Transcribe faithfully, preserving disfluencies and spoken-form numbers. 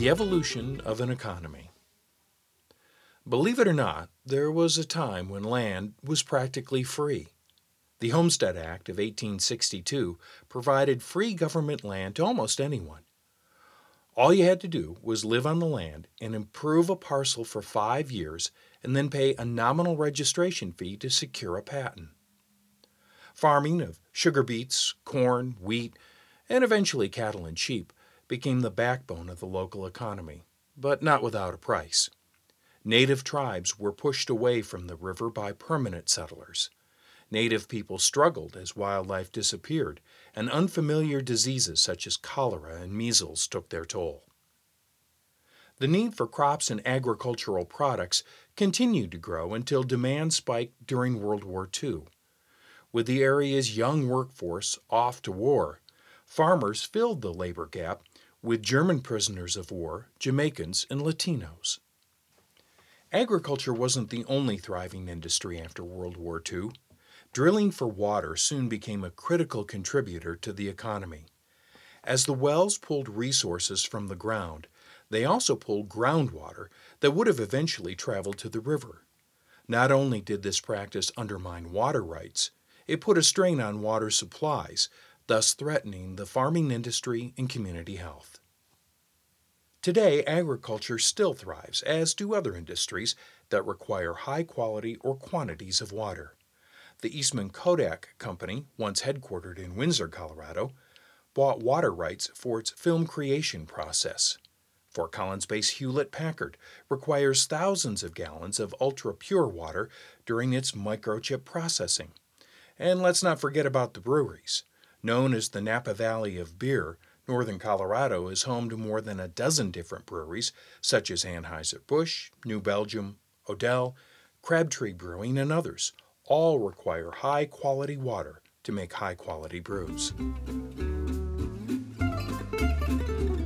The evolution of an economy. Believe it or not, there was a time when land was practically free. The Homestead Act of eighteen sixty-two provided free government land to almost anyone. All you had to do was live on the land and improve a parcel for five years and then pay a nominal registration fee to secure a patent. Farming of sugar beets, corn, wheat, and eventually cattle and sheep became the backbone of the local economy, but not without a price. Native tribes were pushed away from the river by permanent settlers. Native people struggled as wildlife disappeared, and unfamiliar diseases such as cholera and measles took their toll. The need for crops and agricultural products continued to grow until demand spiked during World War Two. With the area's young workforce off to war, farmers filled the labor gap with German prisoners of war, Jamaicans, and Latinos. Agriculture wasn't the only thriving industry after World War Two. Drilling for water soon became a critical contributor to the economy. As the wells pulled resources from the ground, they also pulled groundwater that would have eventually traveled to the river. Not only did this practice undermine water rights, it put a strain on water supplies, thus threatening the farming industry and community health. Today, agriculture still thrives, as do other industries that require high quality or quantities of water. The Eastman Kodak Company, once headquartered in Windsor, Colorado, bought water rights for its film creation process. Fort Collins-based Hewlett-Packard requires thousands of gallons of ultra-pure water during its microchip processing. And let's not forget about the breweries. Known as the Napa Valley of Beer, Northern Colorado is home to more than a dozen different breweries, such as Anheuser-Busch, New Belgium, Odell, Crabtree Brewing, and others. All require high-quality water to make high-quality brews.